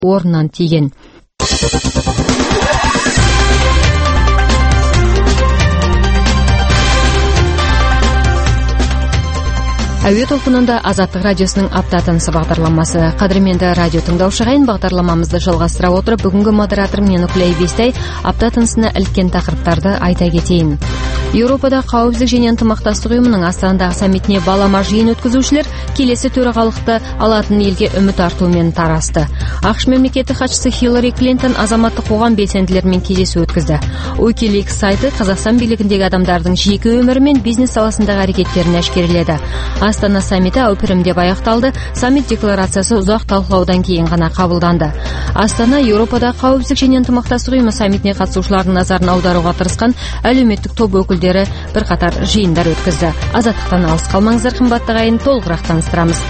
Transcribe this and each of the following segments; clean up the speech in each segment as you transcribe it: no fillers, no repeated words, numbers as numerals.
орнынан тиген. Әуе толқынында Азаттық радиосының апта тынысы бағдарламасы. Қадірменді радио тыңдаушығайын, бағдарламамызды жалғастыра отырып, бүгінгі модератор мен Нүклей Бестай апта тынысына іліккен тақырыптарды айта кетейін. Еуропада қауіпсіздік және ынтымақтастық ұйымының Астанадағы саммитіне балама жиын өткізушілер келесі төрағалықты алатын елге үміт артуымен тарасты. ақш мемлекеттік хатшысы Хиллари Клинтон азаматтық қоғам белсенділерімен кездесу өткізді. Wikileaks сайты Қазақстан билігіндегі адамдардың жеке өмірі мен бизнес саласындағы әрекеттерін әшкереледі. Астана саммиті әупірім деп аяқталды. Саммит декларациясы ұзақ талқылаудан кейін ғана қабылданды. Астана Еуропада қауіпсіздік және ынтымақтастық ұйымы саммитіне қатысушылардың назарын аударуға тырысқан әлеуметтік топ өкілдері бірқатар жиындар өткізді. Азаттықтан алыс қалмаңыздар, қымбатты ағайын, толығырақ таныстырамыз.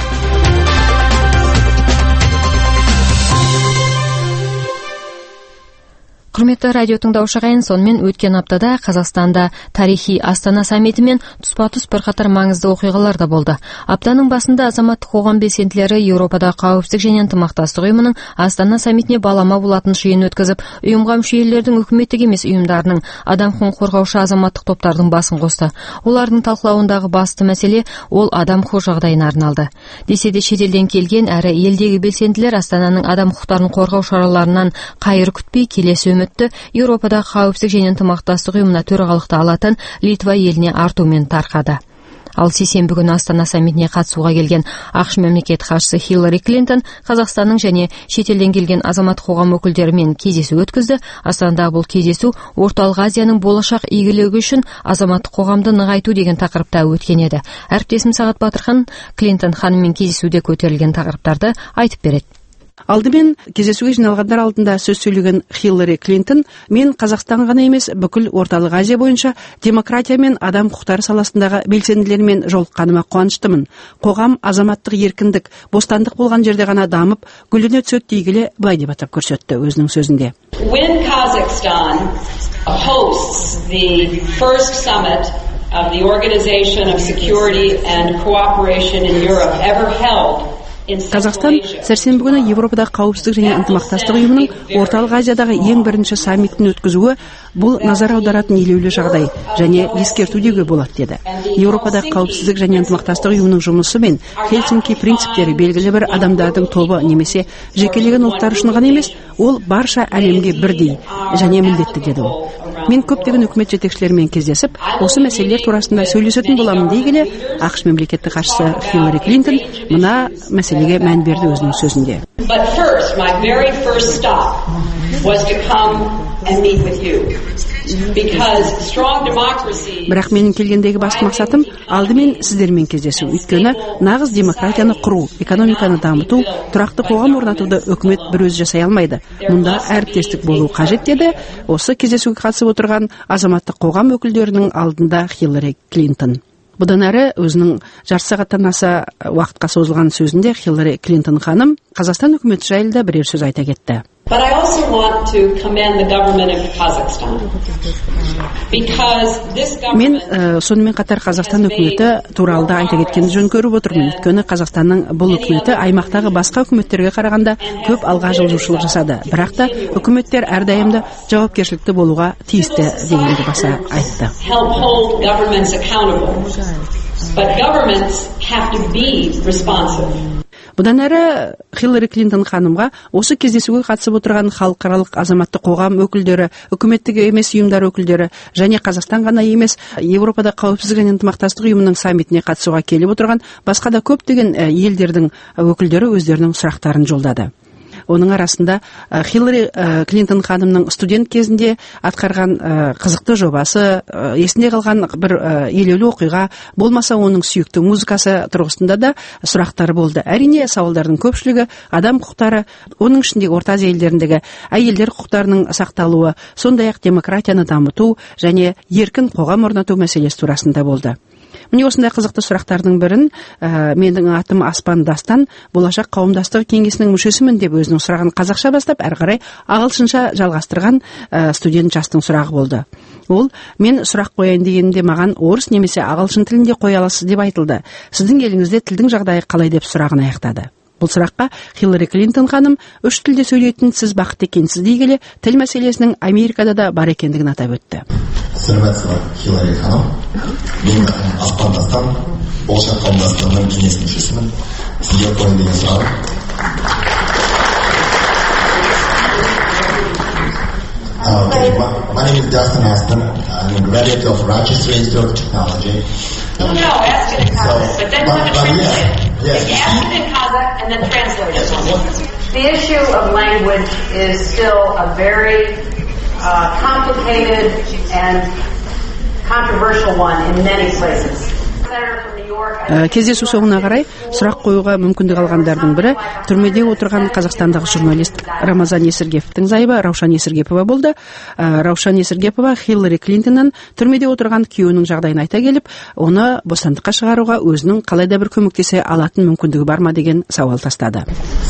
Құрметті радио тыңдаушы ағайын, сонымен өткен аптада Қазақстанда тарихи Астана саммиті мен тұспа-тұс бірқатар маңызды оқиғалар да болды. Аптаның басында азаматтық қоғам белсенділері Еуропада қауіпсіздік және ынтымақтастық ұйымының Астана саммитіне балама болатын жиын өткізіп, ұйымға мүше елдердің үкіметтік емес ұйымдарының, адам құқығын қорғаушы азаматтық топтардың басын қосты. Олардың талқылауындағы басты мәселе ол адам құқығы жағдайына арналды. Десе де шетелден келген әрі елдегі белсенділер Астананың адам құқықтарын қорғау шараларынан қайыр күтпей келесі Еуропада қауіпсіздік және ынтымақтастық ұйымына төрағалықты алатын Литва еліне артумен тарқады. Ал сейсенбі күні Астана саммитіне қатысуға келген ақш мемлекеттік хатшысы Хиллари Клинтон Қазақстанның және шетелден келген азаматтық қоғам өкілдерімен кездесу өткізді. Астанадағы бұл кездесу Орталық Азияның болашақ игілігі үшін азаматтық қоғамды нығайту деген тақырыпта өткен еді. Әріптесім Сағат Батырхан Клинтон ханыммен кездесуде көтерілген тақырыптарды айтып береді. Алдымен кездесуге жиналғандар алдында сөз сөйлеген Хиллари Клинтон, мен Қазақстан ғана емес, бүкіл Орталық Азия бойынша демократия мен адам құқықтары саласындағы белсенділермен жолыққаныма қуаныштымын. Қоғам азаматтық еркіндік, бостандық болған жерде ғана дамып, гүлдене түседі дегеле былай деп атап көрсетті өзінің сөзінде. When Kazakhstan hosts the first summit of the Organization of Security and Cooperation in Europe ever held, Қазақстан сәрсенбі күні Европадағы қауіпсіздік және ынтымақтастық ұйымының Орталық Азиядағы ең бірінші саммитін өткізуі бұл назар аударатын елеулі жағдай және ескертудегі болады деді. Европадағы қауіпсіздік және ынтымақтастық ұйымының жұмысы мен Хельсинки принциптері белгілі бір адамдардың тобы немесе жекелеген ұлттар үшін ғана емес, ол барша әлемге бірдей және міндетті деді ол. Мен көптеген үкімет жетекшілерімен кездесіп, осы мәселелер турасында сөйлесетін боламын дей келе, ақш мемлекеттік хатшысы Хиллари Клинтон мына мәселеге мән берді өзінің сөзінде. But first, my very first stop was to come and meet with you. Because strong democracy... Бірақ менің келгендегі басты мақсатым алдымен сіздермен кездесу. Өйткені нағыз демократияны құру, экономиканы дамыту, тұрақты қоғам орнатуды үкімет бір өзі жасай алмайды. Мұнда әріптестік болу қажет деді осы кездесуге қатысып отырған азаматтық қоғам өкілдерінің алдында Хиллари Клинтон. Бұдан әрі өзінің жарты сағаттан аса уақытқа созылған сөзінде Хиллари Клинтон ханым Қазақстан үкіметі жайлы да бірер сөз айта кетті. But I also want to commend the government of Kazakhstan. Because this government... Мен сонымен қатар Қазақстан үкіметі туралы да айта кеткенді жөн көріп отырмын. Өйткені Қазақстанның бұл үкіметі аймақтағы басқа үкіметтерге қарағанда көп алға жылжушылық жасады. Бірақ та үкіметтер әрдайымда жауапкершілікті болуға тиісті дегенді баса айтты. Help hold governments accountable. But governments have to be responsive. Бұдан әрі Хиллари Клинтон ханымға осы кездесуге қатысып отырған халықаралық азаматтық қоғам өкілдері, үкіметтік емес ұйымдар өкілдері және Қазақстан ғана емес, Еуропада қауіпсіздік және ынтымақтастық ұйымының саммитіне қатысуға келіп отырған басқа да көптеген елдердің өкілдері өздерінің сұрақтарын жолдады. Оның арасында Хиллари Клинтон ханымның студент кезінде атқарған қызықты жобасы, есінде қалған бір елеулі оқиға, болмаса оның сүйікті музыкасы тұрғысында да сұрақтар болды. Әрине, сауалдардың көпшілігі адам құқықтары, оның ішінде Орта Азия елдеріндегі әйелдер құқықтарының сақталуы, сондай-ақ демократияны дамыту және еркін қоғам орнату мәселесі турасында болды. Міне осындай қызықты сұрақтардың бірін менің атым Аспан Дастан, болашақ қауымдастығы кеңесінің мүшесімін деп өзінің сұрағын қазақша бастап, әрі қарай ағылшынша жалғастырған студент жастың сұрағы болды. Ол, мен сұрақ қояйын дегенде маған орыс немесе ағылшын тілінде қоя аласыз деп айтылды. Сіздің еліңізде тілдің жағдайы қалай деп сұрағын аяқтады. Бұл сұраққа Хиллари Клинтон ханым 3 тілде сөйлейтін сіз бақытты екенсіз дей келе, тіл мәселесінің Америкада да бар екендігін атап өтті. Сәлеметсіз бе, Хиллари ханым. Мен Афганистан болашақ қауымдастығының кеңес мүшесімін. Сізге қойын деген сұрағым. My name is Dustin Aston. I'm a graduate of Rochester Institute of Technology. No, ask it in Kazakh, but then translate. Ask it in Kazakh and then translate it. The issue of language is still a very complicated and controversial one in many places. Кездесу соңына қарай сұрақ қоюға мүмкіндік алғандардың бірі түрмеде отырған қазақстандағы журналист Рамазан Есіргеповтың зайыбы Раушан Есіргепова болды. Раушан Есіргепова Хиллари Клинтоннан түрмеде отырған күйеуінің жағдайын айта келіп, оны бостандыққа шығаруға өзінің қалайда бір көмектесе алатын мүмкіндігі бар ма деген сауал тастады.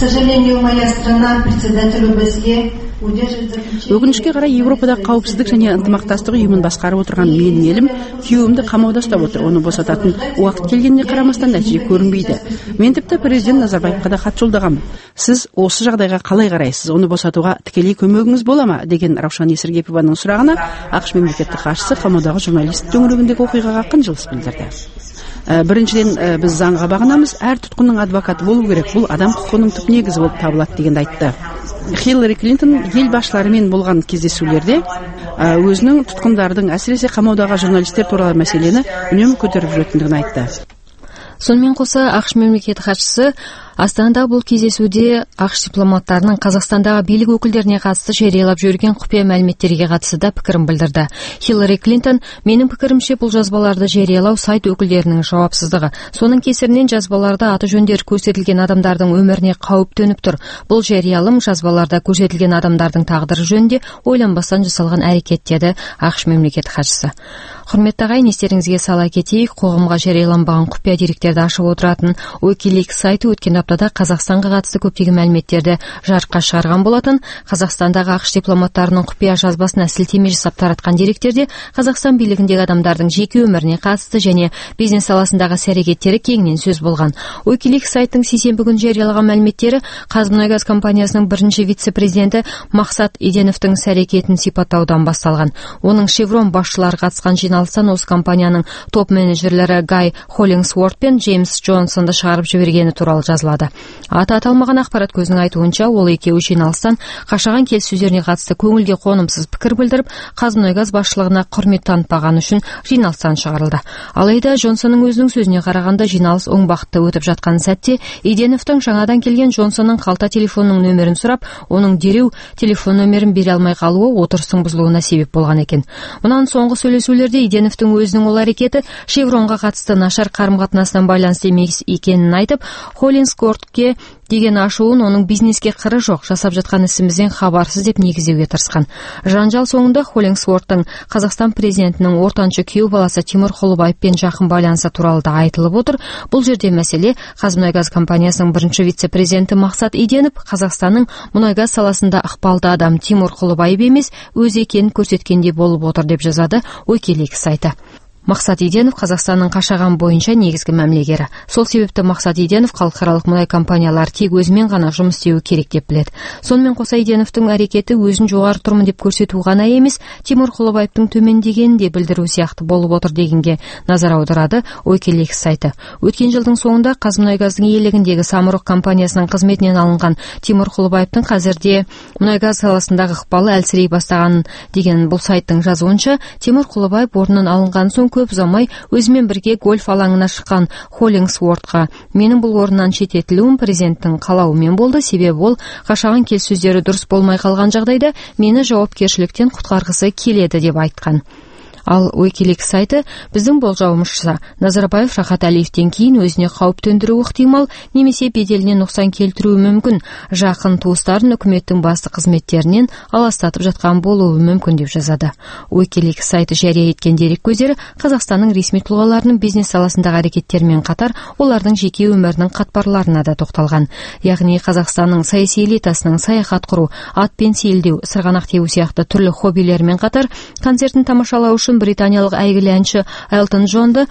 Өкінішке қарай Европада қауіпсіздік және ынтымақтастық ұйымын басқарып отырған менің елім күйеуімді қамауда ұстап отыр. Оны босататын уақыт келгеніне қарамастан нәтиже көрінбейді. Мен тіпті президент Назарбаевқа да хат жолдағанмын. Сіз осы жағдайға қалай қарайсыз? Оны босатуға тікелей көмегіңіз бола ма? Деген Раушан Есіргепованың сұрағына ақш мемлекеттік хатшысы қамаудағы журналист төңірегіндегі оқиғаға қынжылыс білдірді. Біріншіден, біз заңға бағынамыз, әр тұтқынның адвокаты болу керек. Бұл адам құқығының түп негізі болып табылады дегенді айтты. Хиллари Клинтон ел басшыларымен болған кездесулерде өзінің тұтқындардың, әсіресе қамаудағы журналистер туралы мәселені үнемі көтеріп жүретіндігін айтты. Сонымен қоса ақш мемлекеттік хатшысы Астанада бұл кездесуде ақш дипломаттарының Қазақстандағы билік өкілдеріне қатысты жариялап жүрген құпия мәліметтерге қатысты да пікірін білдірді. Хиллари Клинтон: "Менің пікірімше, бұл жазбаларды жариялау сайт өкілдерінің жауапсыздығы. Соның кесірінен жазбаларда аты жөндері көрсетілген адамдардың өміріне қауіп төніп тұр. Бұл жариялым жазбаларда көрсетілген адамдардың тағдыры жөнінде ойланбастан жасалған әрекет", деді ақш мемлекеттік хатшысы. Құрметті ағайын, естеріңізге сала кетейік, қоғамға жарияланбаған құпия деректерді ашып отыратын Wikileaks сайты өткен аптада Қазақстанға қатысты көптеген мәліметтерді жарыққа шығарған болатын. Қазақстандағы ақш дипломаттарының құпия жазбасына сілтеме жасап таратқан деректерде Қазақстан билігіндегі адамдардың жеке өміріне қатысты және бизнес саласындағы іс-әрекеттері кеңінен сөз болған. Wikileaks сайттың сейсенбі күні жариялаған мәліметтері Қазмұнайгаз компаниясының бірінші вице-президенті Мақсат Иденовтың іс-әрекетін сипаттаудан басталған. Оның Chevron басшылары қатысқан жиналыстан осы компанияның топ менеджерлері Гай Холлингсворт пен Джеймс Джонсонды шығарып жібергені туралы жазылады. Аты аталмаған ақпарат көзінің айтуынша, ол екеуі жиналыстан қашаған келіссөздеріне қатысты көңілге қонымсыз пікір білдіріп, Қазмұнайгаз басшылығына құрмет танытпағаны үшін жиналыстан шығарылды. Алайда Джонсонның өзінің сөзіне қарағанда, жиналыс оң бағытта өтіп жатқан сәтте Иденовтың жаңадан келген Джонсонның қалта телефонының нөмірін сұрап, оның дереу телефон нөмірін бере алмай қалуы отырыстың бұзылуына себеп болған екен. Мұнан соңғы сөйлесулерде Иденовтың өзінің ол әрекеті Шевронға қатысты нашар қарым-қатынасынан байланысты емес екенін айтып, Холлингсвортке деген ашуын оның бизнеске қыры жоқ, жасап жатқан ісімізден хабарсыз деп негіздеуге тырысқан. Жанжал соңында Холлингсворттың Қазақстан президентінің ортаншы күйеу баласы Тимур Құлыбаевпен жақын байланысы туралы да айтылып отыр. Бұл жерде мәселе Қазмұнайгаз компаниясының бірінші вице-президенті Мақсат Иденов Қазақстанның мұнайгаз саласында ықпалды адам Тимур Құлыбаев емес, өз екенін көрсеткенде болып отыр деп жазады Wikileaks сайты. Мақсат Иденов Қазақстанның қашаған бойынша негізгі мәмілегері. Сол себепті Мақсат Иденов халықаралық мұнай компаниялары тек өзімен ғана жұмыс істеуі керек деп біледі. Сонымен қоса Иденовтың әрекеті өзін жоғары тұрмын деп көрсету ғана емес, Тимур Құлыбаевтың төмендегенін де білдіру сияқты болып отыр дегенге назар аударады Wikileaks сайты. Өткен жылдың соңында Қазмұнайгаздың иелігіндегі Самұрық компаниясының қызметінен алынған Тимур Құлыбаевтың қазірде мұнайгаз саласындағы ықпалы әлсірей бастағанын деген бұл сайттың жазуынша, Тимур Құлыбаев орнынан алынған соң көп ұзамай өзімен бірге гольф алаңына шыққан Холлингсвортқа: "Менің бұл орыннан шеттетілуім президенттің қалауымен болды, себебі ол қашаған келіссөздері дұрыс болмай қалған жағдайда мені жауапкершіліктен құтқарғысы келеді" деп айтқан. Ал Wikileaks сайты: "Біздің болжауымызша, Назарбаев Рахат Әлиевтен кейін өзіне қауіп төндіруі ықтимал, немесе беделіне нұқсан келтіруі мүмкін. Жақын туыстарын үкіметтің басты қызметтерінен аластатып жатқан болуы мүмкін" деп жазады. Wikileaks сайты жария еткен дерек көздері Қазақстанның ресми тұлғаларының бизнес саласындағы әрекеттерімен қатар, олардың жеке өмірінің қатпарларына да тоқталған. Яғни Қазақстанның саяси элитасының саяхат құру, атпен сейілдеу, сырғанақ теуі сияқты түрлі хоббилермен қатар, концертін тамашалау үшін британиялық әйгілі әнші Элтон Джонды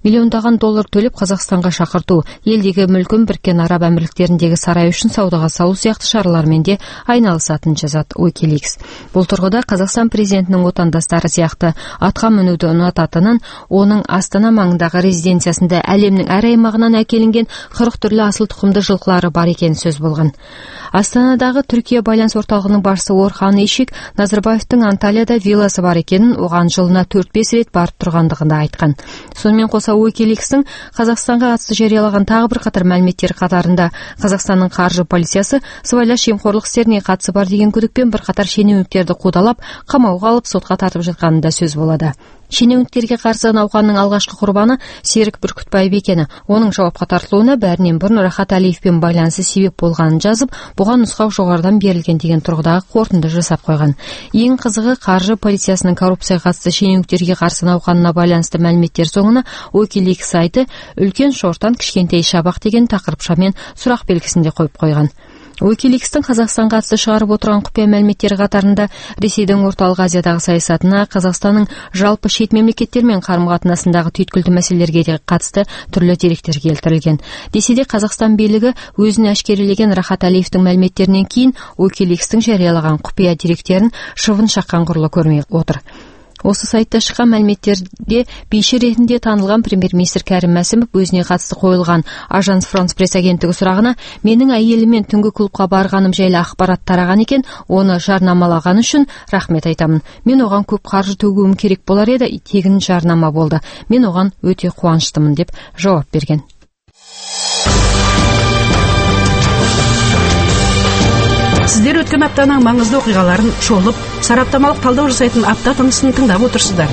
миллиондаған доллар төлеп Қазақстанға шақырту, елдегі мүлкін Біріккен Араб Әмірліктеріндегі сарай үшін саудаға салу сияқты шаралармен де айналысатын жазады Wikileaks. Бұл тұрғыда Қазақстан президентінің отандастары сияқты атқа мінуді ұнататынын, оның Астана маңындағы резиденциясында әлемнің әр аймағынан әкелінген 40 түрлі асыл тұқымды жылқылары бар екені сөз болған. Астанадағы Түркия байланыс орталығының басшысы Орхан Ишик Назарбаевтың Анталияда вилласы бар екенін, оған жылына 4-5 рет барып тұрғандығында айтқан. Сонымен қоса Wikileaks'тың Қазақстанға қатысты жариялаған тағы бір қатар мәліметтер қатарында Қазақстанның қаржы полициясы сыбайлас жемқорлық істеріне қатысы бар деген күдікпен бірқатар шенеуніктерді қудалап, қамауға алып сотқа тартып жатқанында сөз болады. Шенеуніктерге қарсы науқанның алғашқы құрбаны Серік Бүркітбаев екені, оның жауапқа тартылуына бәрінен бұрын Рахат Әлиевпен байланысы себеп болғанын жазып, бұған нұсқау жоғарыдан берілген деген тұрғыдағы қорытынды жасап қойған. Ең қызығы, қаржы полициясының коррупцияға қатысты шенеуніктерге қарсы науқанына байланысты мәліметтер соңына Wikileaks сайты үлкен шортан кішкентай шабақ деген тақырыпшамен сұрақ белгісінде қойып қойған. Wikileaks'тың Қазақстанға қатысты шығарып отырған құпия мәліметтері қатарында Ресейдің орталық Азиядағы саясатына, Қазақстанның жалпы шет мемлекеттермен қарым-қатынасындағы түйткілді мәселелерге де қатысты түрлі деректер келтірілген. Десе де Қазақстан билігі өзін әшкерелеген Рахат Әлиевтің мәліметтерінен кейін Wikileaks'тың жариялаған құпия деректерін шыбын шаққан құрлы көрмей отыр. Осы сайтта шыққан мәліметтерде биші ретінде танылған премьер-министр Кәрім Мәсімов өзіне қатысты қойылған Ажанс Франс пресс агенттігі сұрағына менің әйелімен түнгі клубқа барғаным жайлы ақпарат тараған екен, оны жарнамалаған үшін рахмет айтамын. Мен оған көп қаржы төгуім керек болар еді, тегін жарнама болды. Мен оған өте қуаныштымын деп жауап берген. Сіздер өткен аптаның маңызды оқиғаларын шолып, сараптамалық талдау жасайтын апта тынысын тыңдап отырсыздар.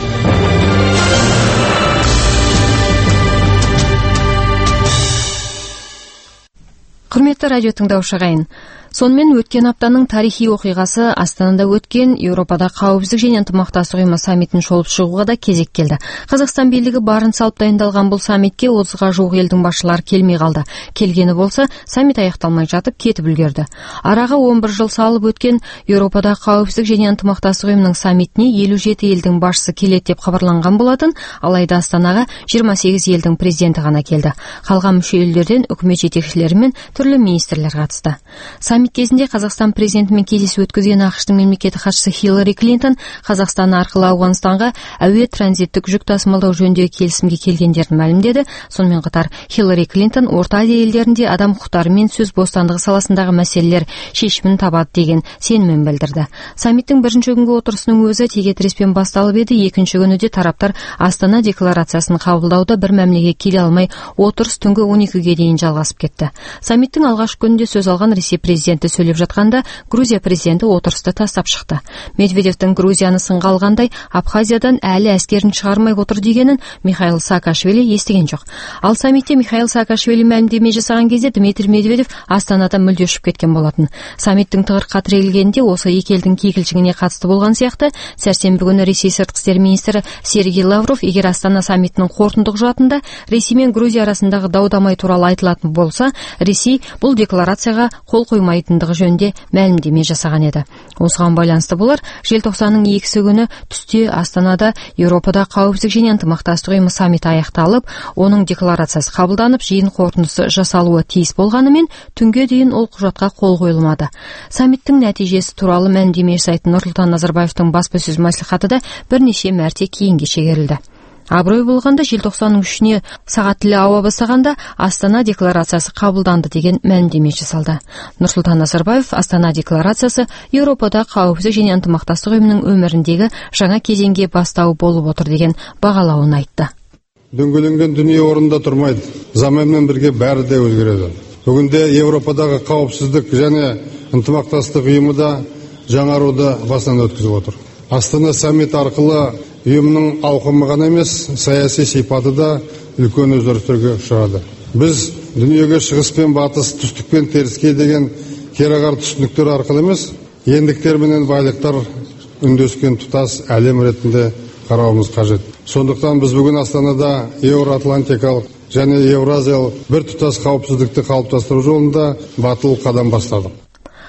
Құрметті радио тыңдаушы ағайын, сонымен өткен аптаның тарихи оқиғасы Астанада өткен Еуропада қауіпсіздік және ынтымақтастық ұйымы саммитін шолып шығуға да кезек келді. Қазақстан билігі барын салып дайындалған бұл саммитке 30-ға жуық елдің басшылары келмей қалды. Келгені болса, саммит аяқталмай жатып кетіп үлгерді. Араға 11 жыл салып өткен Еуропада қауіпсіздік және ынтымақтастық ұйымының саммитіне 57 елдің басшысы келеді деп хабарланған болатын, алайда Астанаға 28 елдің президенті ғана келді. Қалған мүше елдерден үкімет жетекшілері мен түрлі министрлер қатысты. Саммит кезінде Қазақстан президентімен кездесу өткізген ақш-тың мемлекеттік хатшысы Хиллари Клинтон Қазақстан арқылы Ауғанстанға әуе транзиттік жүк тасымалдау жөніндегі келісімге келгендерін мәлімдеді. Сонымен қатар Хиллари Клинтон Орта Азия елдерінде адам құқықтары мен сөз бостандығы саласындағы мәселелер шешімін табады деген сенімін білдірді. Саммиттің бірінші күнгі отырысының өзі тегетіреспен басталып еді, екінші күні де тараптар Астана декларациясын қабылдауда бір мәмілеге келе алмай, отырыс түнгі 12-ге дейін жалғасып кетті. Саммиттің алғашқы күнінде сөз алған Ресей президенті сөйлеп жатқанда, Грузия президенті отырысты тастап шықты. Медведевтің Грузияны сынға алғандай Абхазиядан әлі әскерін шығармай отыр дегенін Михаил Саакашвили естіген жоқ. Ал саммитте Михаил Саакашвили мәлімдеме жасаған кезде Дмитрий Медведев Астанада мүлде ұшып кеткен болатын. Саммиттің тығырыққа тірелгенде осы екі елдің кикілжіңіне қатысты болған сияқты, сәрсенбі күні Ресей сыртқы істер министрі Сергей Лавров, егер Астана саммитінің қорытынды құжатында Ресей мен Грузия арасындағы дау-дамай туралы айтылатын болса, Ресей бұл декларацияға қол қоймайтындығы жөнінде мәлімдеме жасаған еді. Осыған байланысты болар, желтоқсанның 2 күні түсте Астанада Еуропада қауіпсіздік және ынтымақтастық ұйымы саммиті аяқталып, оның декларациясы қабылданып, жиын қорытындысы жасалуы тиіс болғанымен, түнге дейін ол құжатқа қол қойылмады. Саммиттің нәтижесі туралы мәлімдеме жасайтын Нұрсұлтан Назарбаевтың баспасөз мәслихаты да бірнеше мәрте кейінге шегерілді. Абырой болғанда желтоқсанның 3-не сағат тілі ауа бастағанда Астана декларациясы қабылданды деген мәлімдеме жасалды. Нұрсұлтан Назарбаев Астана декларациясы Еуропада қауіпсіздік және ынтымақтастық ұйымының өміріндегі жаңа кезеңге бастау болып отыр деген бағалауын айтты. Дөңгеленген дүние орнында тұрмайды. Заманмен бірге бәрі де өзгереді. Бүгінде Еуропадағы қауіпсіздік және ынтымақтастық ұйымы да жаңаруды басынан өткізіп отыр. Астана саммит арқылы ұйымның ауқымы ғана емес, саяси сипаты да үлкен өзгерістерге ұшырады. Біз дүниеге шығыс пен батыс, түстік пен теріске деген кереғар түсініктер арқылы емес, ендіктер менен байлықтар үндескен тұтас әлем ретінде қарауымыз қажет. Сондықтан біз бүгін Астанада еуроатлантикалық және еуразиялық бір тұтас қауіпсіздікті қалыптастыру жолында батыл қадам бастадық.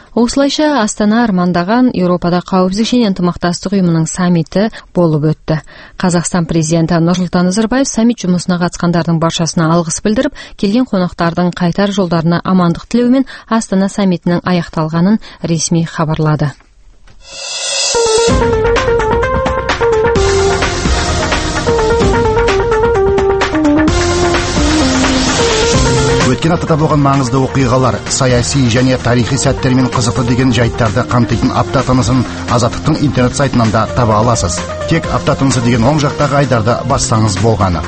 Осылайша Астана армандаған Еуропада қауіпсіздік және ынтымақтастық ұйымының саммиті болып өтті. Қазақстан президенті Нұрсұлтан Назарбаев саммит жұмысына қатысқандардың баршасына алғыс білдіріп, келген қонақтардың қайтар жолдарына амандық тілеумен Астана саммитінің аяқталғанын ресми хабарлады. Өткен аптада болған маңызды оқиғалар, саяси және тарихи сәттермен қызықты деген жайттарды қамтитын апта тынысын Азаттықтың интернет сайтынан да таба аласыз. Тек апта тынысы деген оң жақтағы айдарды бассаңыз болғаны.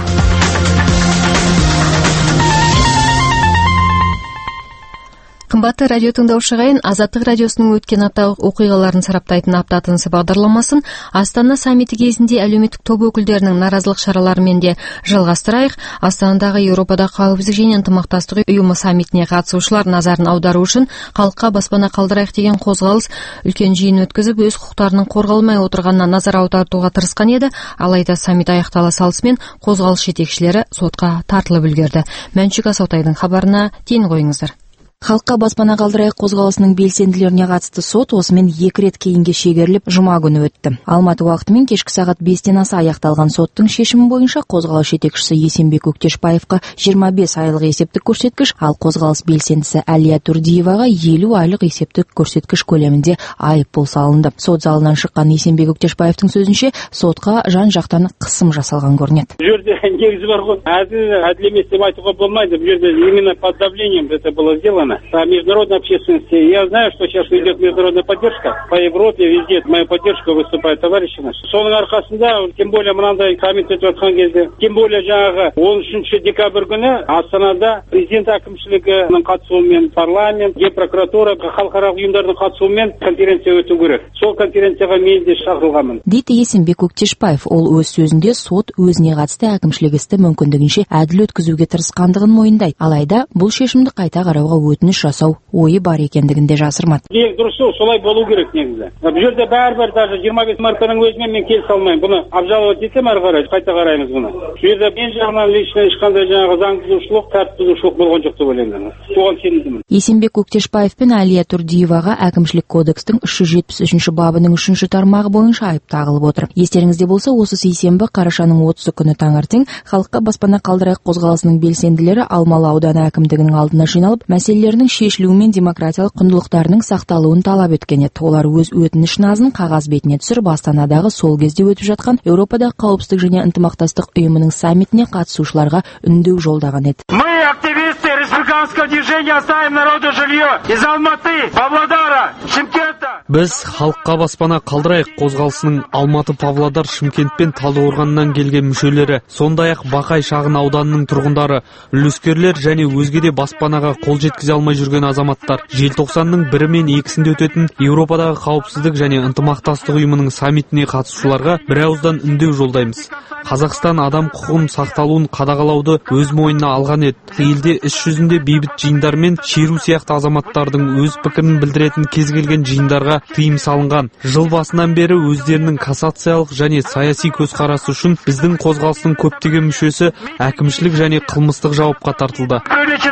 Қымбатты радио тыңдаушы ағайын, Азаттық радиосының өткен апталық оқиғаларын сараптайтын апта тынысы бағдарламасын Астана саммиті кезінде әлеуметтік топ өкілдерінің наразылық шараларымен де жалғастырайық. Астанадағы Еуропада қауіпсіздік және ынтымақтастық ұйымы саммитіне қатысушылар назарын аудару үшін халыққа баспана қалдырайық деген қозғалыс үлкен жиын өткізіп, өз құқықтарының қорғалмай отырғанына назар аудартуға тырысқан еді. Алайда саммит аяқтала салысымен қозғалыс жетекшілері сотқа тартылып үлгерді. Мәншүк Асаутайдың хабарына тен қойыңыздар. Халыққа баспана қалдырайық қозғалысының белсенділеріне қатысты сот осымен 2 рет кейінге шегеріліп, жұма күні өтті. Алматы уақытымен кешкі сағат 5-тен аса аяқталған соттың шешімі бойынша қозғалыс жетекшісі Есенбек Көктешбаевқа 25 айлық есептік көрсеткіш, ал қозғалыс белсендісі Әлия Турдиеваға 50 айлық есептік көрсеткіш көлемінде айыппұл салынды. Сот залынан шыққан Есенбек Көктешбаевтың сөзінше, сотқа жан-жақтан қысым жасалған көрінеді. Бұл жерде негізі бар ғой, әділ емес деп айтуға болмайды. Бұл жерде именно под давлением это было сделано. По международной общественности. Я знаю, что сейчас идет международная поддержка. По Европе везде мою поддержку выступают товарищи наши. Соның арқасында, тем более мынандай саммит өтіп жатқан кезде, тем более жаңағы 13 декабрь күні Астанада президент әкімшілігінің қатысуымен парламент, прокуратура, халықаралық ұйымдардың қатысуымен конференция өту керек. Сол конференцияға мен де шақырылғанмын. Дейді Есенбек Көктешбаев. Ол өз сөзінде сот өзіне қатысты әкімшілік істі мүмкіндігінше әділ өткізуге тырысқандығын мойындайды. Алайда бұл шешімді қайта қарауға өтініш жасау ойы бар екендігін де жасырмады. Ең дұрысы солай болу керек негізі. Бұл жерде бәрібір даже 25 марканың өзімен мен келісе алмаймын. Бұны обжаловать етсем ары қарай қайта қараймыз бұны. Бұл жерде мен жағынан лично ешқандай жаңағы заң бұзушылық, тәртіп бұзушылық болған жоқ деп ойлаймын. Соған сенімдімін. Есенбек Көктешбаев пен Әлия Турдиеваға әкімшілік кодекстің 373 бабының 3 тармағы бойынша айып тағылып отыр. Естеріңізде болса, осы сейсенбі қарашаның 30 күні таңертең халыққа баспана қалдырайық қозғалысының белсенділері Алмалы ауданы әкімдігінің алдына жиналып, мәселелерінің шешілуі мен демократиялық құндылықтарының сақталуын талап еткен еді. Олар өз өтініш назын қағаз бетіне түсіріп, Астанадағы сол кезде өтіп жатқан Еуропадағы қауіпсіздік және ынтымақтастық ұйымының саммитіне қатысушыларға үндеу жолдаған еді. Мы, активисты республиканского движения «Оставим народу жилье» из Алматы, Павлодара, Шымкента. Біз халыққа баспана қалдырайық қозғалысының Алматы, Павлодар, Шымкент пен Талдықорғаннан келген мүшелері, сондай-ақ Бақай шағын ауданының тұрғындары, үлескерлер және өзге де баспанаға қол жеткізе алмай жүрген азаматтар. Желтоқсанның 1 мен 2-сінде өтетін Еуропадағы қауіпсіздік және ынтымақтастық ұйымының саммитіне қатысушыларға бірауыздан үндеу жолдаймыз. Қазақстан адам құқығын сақталуын қадағалауды өз мойнына алған еді. Елде іс жүзінде бейбіт жиындар мен шеру сияқты азаматтардың өз пікірін білдіретін кез келген жиындарға тыйым салынған. Жыл басынан бері өздерінің кассациялық және саяси көзқарасы үшін біздің қозғалыстың көптеген мүшесі әкімшілік және қылмыстық жауапқа тартылды.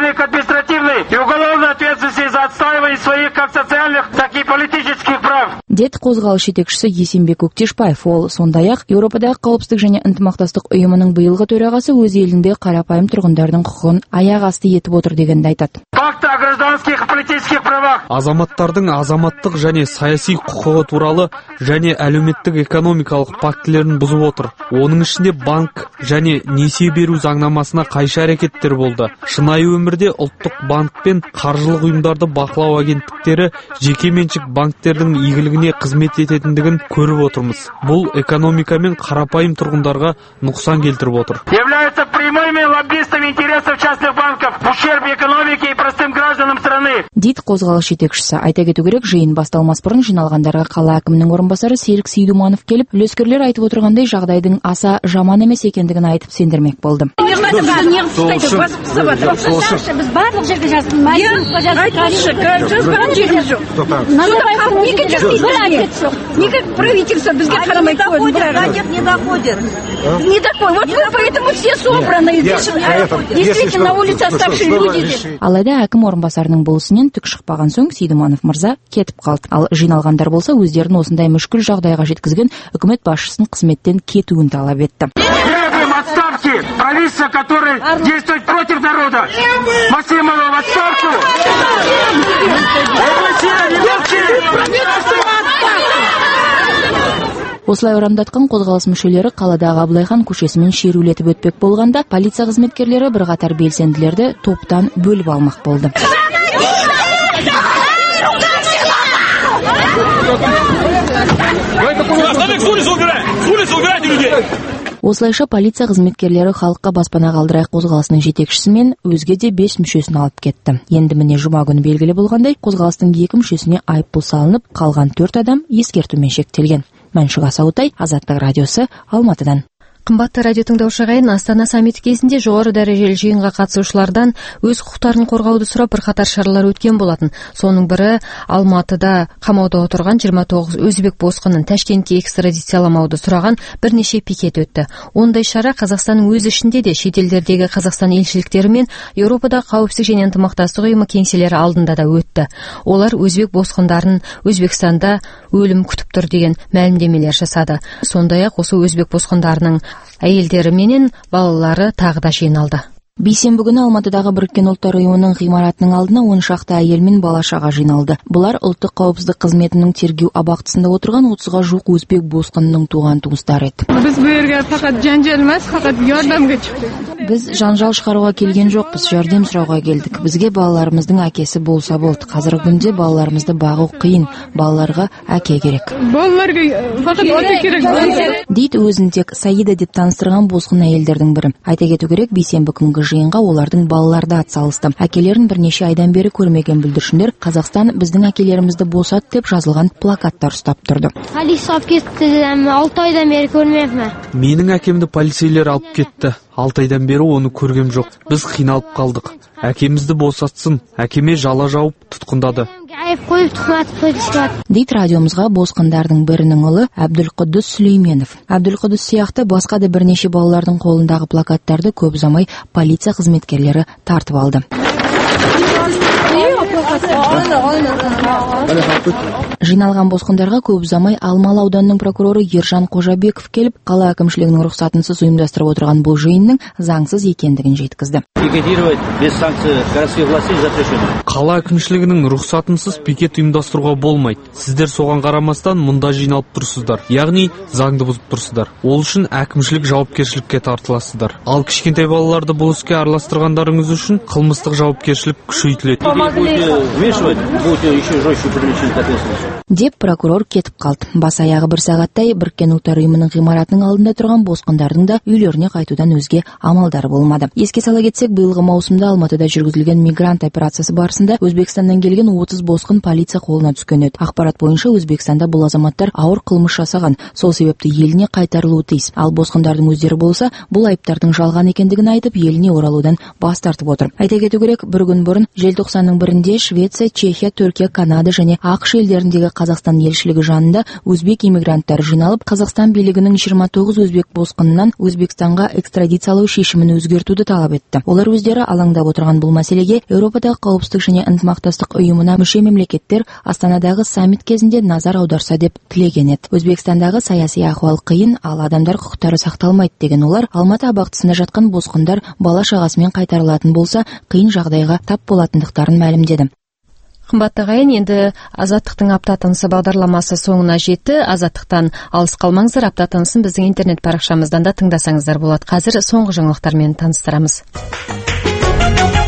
И уголовной ответственности за отстаивание своих как социальных, так и политических прав. Деді қозғалыс жетекшісі Есенбек Көктешбаев. Ол сондай-ақ Еуропадағы қауіпсіздік және ынтымақтастық ұйымының биылғы төрағасы өз елінде қарапайым тұрғындардың құқығын аяқ асты етіп отыр дегенді айтады. Факта о гражданских и политических правах. Азаматтардың азаматтық және саяси құқығы туралы және әлеуметтік экономикалық фактілерін бұзып отыр. Оның ішінде банк және несие беру заңнамасына қайшы әрекеттер болды. Шынайы өмірде ұлттық банк пен қаржылық ұйымдарды бақылау агенттіктері жеке меншік банктердің игілігіне қызмет ететіндігін көріп отырмыз. Бұл экономика мен қарапайым тұрғындарға нұқсан келтіріп отыр. Являются прямыми лоббистами интересов частных банков в ущерб экономике и простым гражданам страны. Дейді қозғалыс жетекшісі. Айта кету керек, жиын басталмас бұрын жиналғандарға қала әкімінің орынбасары Серік Сейдуманов келіп, үлескерлер айтып отырғандай жағдайдың аса жаман емес екендігін айтып сендірмек болды. ответ жоқ. Неге правительство бізге қарамай қойды? Не доходит. Не доходит. Вот поэтому все собраны. Действительно, на улице оставшие люди. Алайда әкім орынбасарының бұл ісінен түк шықпаған соң Сейдуманов мырза кетіп қалды. Ал жиналғандар болса өздерін осындай мүшкіл жағдайға жеткізген үкімет басшысын қызметтен кетуін талап етті. Отставки! Правительство, которое действует против народа! Максимова в отставку! Осылай орамдатқан қозғалыс мүшелері қаладағы Абылайхан көшесімен шерулетіп өтпек болғанда, полиция қызметкерлері бірқатар белсенділерді топтан бөліп алмақ болды. Осылайша полиция қызметкерлері халыққа баспана қалдырайық қозғалысының жетекшісі мен өзге де 5 мүшесін алып кетті. Енді міне жұма күні белгілі болғандай, қозғалыстың 2 мүшесіне айыппұл салынып, қалған 4 адам ескертумен шектелген. Мәншүк Асаутай, Азаттық радиосы, Алматыдан. Қымбатты радио тыңдаушы ағайын, Астана саммиті кезінде жоғары дәрежелі жиынға қатысушылардан өз құқықтарын қорғауды сұрап бірқатар шаралар өткен болатын. Соның бірі Алматыда қамауда отырған 29 өзбек босқынын Ташкентке экстрадицияламауды сұраған бірнеше пикет өтті. Ондай шара Қазақстанның өз ішінде де шетелдердегі Қазақстан елшіліктері мен Еуропада қауіпсіздік және ынтымақтастық ұйымы кеңселері алдында да өтті. Олар өзбек босқындарын Өзбекстанда өлім күтіп тұр деген мәлімдемелер жасады. Сондай-ақ осы өзбек босқындарының әйелдері менен балалары тағы да жиналды. Бейсенбі күні Алматыдағы Біріккен ұлттар ұйымының ғимаратының алдына 10 шақты әйел мен бала-шаға жиналды. Бұлар ұлттық қауіпсіздік қызметінің тергеу абақтысында отырған 30-ға жуық өзбек босқынының туған туыстары еді. Біз bu yerga faqat janjal emas, faqat yordamga chiqdik. Біз жанжал шығаруға келген жоқпыз, жәрдем сұрауға келдік. Бізге балаларымыздың әкесі болса болды. Қазіргі күнде балаларымызды бағу қиын, балаларға әке керек. Балаларға faqat ota керек. Дейді өзін тек Саида деп таныстырған босқын әйелдердің бірі. Айта кету керек, бейсенбі күнгі жиынға олардың балалары да атсалысты. Әкелерін бірнеше айдан бері көрмеген бүлдіршіндер Қазақстан біздің әкелерімізді босат деп жазылған плакаттар ұстап тұрды. Полиция алып кетті, 6 айдан бері көрмеппін. Менің әкемді полицейлер алып кетті. 6 айдан бері оны көргем жоқ. Біз қиналып қалдық. Әкемізді босатсын. Әкеме жала жауып тұтқындады. Дейді радиомызға босқындардың бірінің ұлы Әбділқұдыс Сүлейменов. Әбділқұдыс сияқты басқа да бірнеше балалардың қолындағы плакаттарды көп ұзамай полиция қызметкерлері тартып алды. Жиналған босқындарға көп ұзамай Алмалы ауданының прокуроры Ержан Қожабеков келіп, қала әкімшілігінің рұқсатынсыз ұйымдастырып отырған бұл жиынның заңсыз екендігін жеткізді. Қала әкімшілігінің рұқсатынсыз пикет ұйымдастыруға болмайды. Сіздер соған қарамастан мұнда жиналып тұрсыздар. Яғни заңды бұзып тұрсыздар. Ол үшін әкімшілік жауапкершілікке тартыласыздар. Ал кішкентай балаларды бұл іске араластырғандарыңыз үшін қылмыстық жауапкершілік күшейтіледі. Деп прокурор кетіп қалды. Бас аяғы бір сағаттай Біріккен ұлттар ұйымының ғимаратының алдында тұрған босқындардың да үйлеріне қайтудан өзге амалдары болмады. Еске сала кетсек, биылғы маусымда Алматыда жүргізілген мигрант операциясы барысында Өзбекстаннан келген 30 босқын полиция қолына түскен еді. Ақпарат бойынша Өзбекстанда бұл азаматтар ауыр қылмыс жасаған, сол себепті еліне қайтарылуы тиіс. Ал босқындардың өздері болса, бұл айыптардың жалған екендігін айтып, еліне оралудан бас тартып отыр. Айта кету керек, бір күн бұрын желтоқсанның 1-інде Швеция, Чехия, Түркия, Канада және ақш елдеріндегі Қазақстан елшілігі жанында өзбек иммигранттары жиналып, Қазақстан билігінің 29 өзбек босқынынан Өзбекстанға экстрадициялау шешімін өзгертуді талап етті. Олар өздері алаңдап отырған бұл мәселеге Еуропадағы қауіпсіздік және ынтымақтастық ұйымына мүше мемлекеттер Астанадағы саммит кезінде назар аударса деп тілеген еді. Өзбекстандағы саяси ахуал қиын, ал адамдар құқықтары сақталмайды деген олар, Алматы абақтысында жатқан босқындар бала шағасымен қайтарылатын болса, қиын жағдайға тап болатындықтарын мәлімдеді. Қымбатты ағайын, енді Азаттықтың апта тынысы бағдарламасы соңына жетті. Азаттықтан алыс қалмаңыздар. Апта тынысын біздің интернет парақшамыздан да тыңдасаңыздар болады. Қазір соңғы жаңалықтармен таныстырамыз.